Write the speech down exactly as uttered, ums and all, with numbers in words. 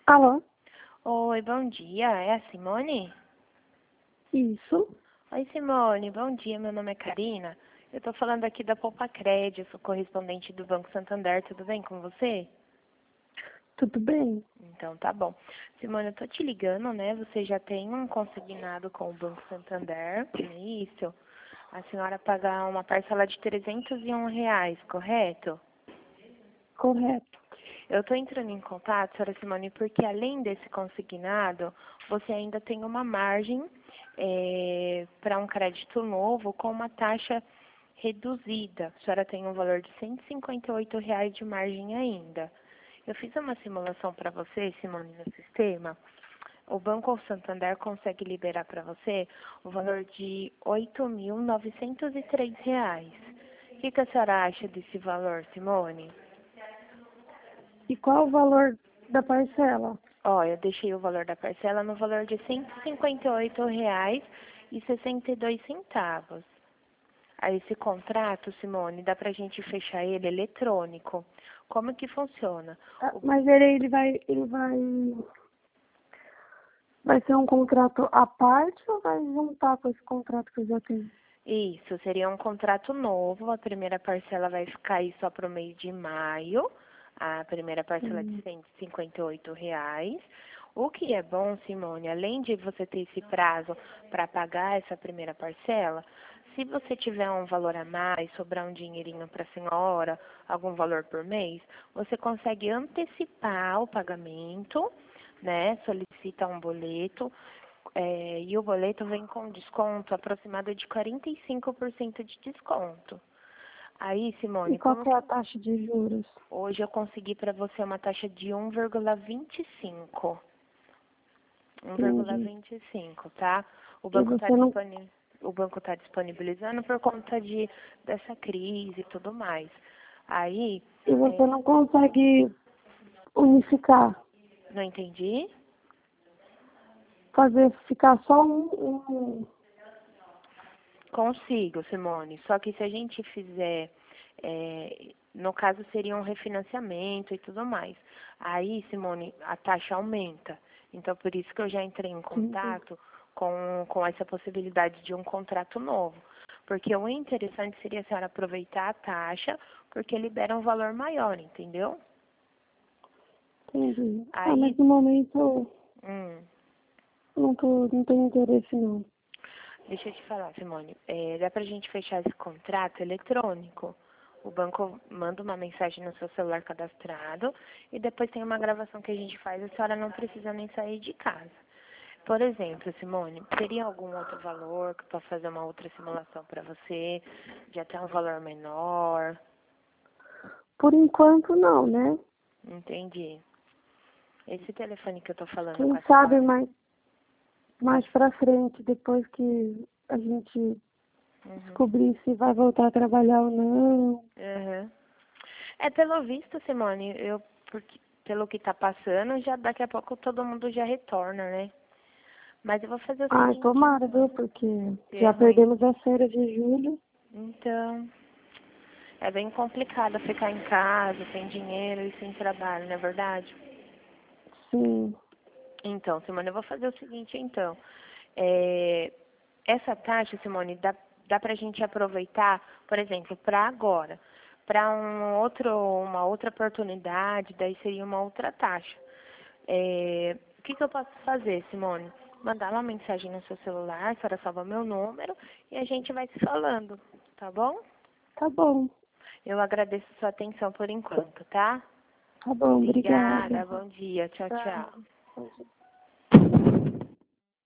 Alô? Oi, bom dia. É a Simone? Isso. Oi, Simone. Bom dia. Meu nome é Karina. Eu tô falando aqui da Poupa Crédito, sou correspondente do Banco Santander. Tudo bem com você? Tudo bem? Então, tá bom. Simone, eu tô te ligando, né? Você já tem um consignado com o Banco Santander, não é isso? A senhora paga uma parcela de trezentos e um reais, correto? Correto. Eu estou entrando em contato, senhora Simone, porque além desse consignado, você ainda tem uma margem para um crédito novo com uma taxa reduzida. A senhora tem um valor de cento e cinquenta e oito reais de margem ainda. Eu fiz uma simulação para você, Simone, no sistema. O Banco Santander consegue liberar para você o valor de oito mil novecentos e três reais. O que, que a senhora acha desse valor, Simone? E qual o valor da parcela? Ó, eu deixei o valor da parcela no valor de cento e cinquenta e oito reais e sessenta e dois centavos. Aí esse contrato, Simone, dá pra gente fechar ele eletrônico. Como que funciona? Ah, O- Mas ele, ele vai, ele vai, vai ser um contrato à parte ou vai juntar com esse contrato que eu já tenho? Isso, seria um contrato novo. A primeira parcela vai ficar aí só pro mês de maio. A primeira parcela de Hum. cento e cinquenta e oito reais. O que é bom, Simone, além de você ter esse prazo para pagar essa primeira parcela, se você tiver um valor a mais, sobrar um dinheirinho para a senhora, algum valor por mês, você consegue antecipar o pagamento, né? Solicita um boleto, é, e o boleto vem com desconto aproximado de quarenta e cinco por cento de desconto. Aí, E Simone, qual como que é que a taxa de juros? hoje eu consegui para você uma taxa de um vírgula vinte e cinco. um vírgula Entendi. vinte e cinco, tá? O E banco está você não, disponi o banco tá disponibilizando por conta de dessa crise e tudo mais. Aí, e você é, não consegue unificar, não entendi? fazer ficar só um, um Consigo, Simone. Só que se a gente fizer, é, no caso seria um refinanciamento e tudo mais. Aí, Simone, a taxa aumenta. Então, por isso que eu já entrei em entendi. contato com, com essa possibilidade de um contrato novo. Porque o interessante seria a senhora aproveitar a taxa, porque libera um valor maior, entendeu? Entendi. Ah, mas Aí, no momento hum, eu não tô, não tenho interesse não. deixa eu te falar, Simone, é, dá pra gente fechar esse contrato eletrônico. O banco manda uma mensagem no seu celular cadastrado e depois tem uma gravação que a gente faz, a senhora não precisa nem sair de casa. Por exemplo, Simone, teria algum outro valor que eu possa fazer uma outra simulação para você, de até um valor menor? Por enquanto não, né? Entendi. Esse telefone que eu tô falando com Quem a sabe senhora, mais, mais pode pra falar. frente, depois que a gente Uhum. descobrir se vai voltar a trabalhar ou não. Uhum. É, pelo visto, Simone, eu, porque, pelo que tá passando, já daqui a pouco todo mundo já retorna, né? Mas eu vou fazer o Ai, seguinte, tomara, viu? então. Porque É já ruim. perdemos as férias de julho. Então, é bem complicado ficar em casa, sem dinheiro e sem trabalho, não é verdade? Sim. Então, Simone, eu vou fazer o seguinte, então. É, essa taxa, Simone, dá, dá pra gente aproveitar, por exemplo, para agora. Para um outro, uma outra oportunidade, daí seria uma outra taxa. É, o que, que eu posso fazer, Simone? Mandar uma mensagem no seu celular, a senhora salva meu número e a gente vai se falando, tá bom? Tá bom. Eu agradeço a sua atenção por enquanto, tá? Tá bom, obrigada. Obrigada, bom dia, tchau, tchau. Tchau.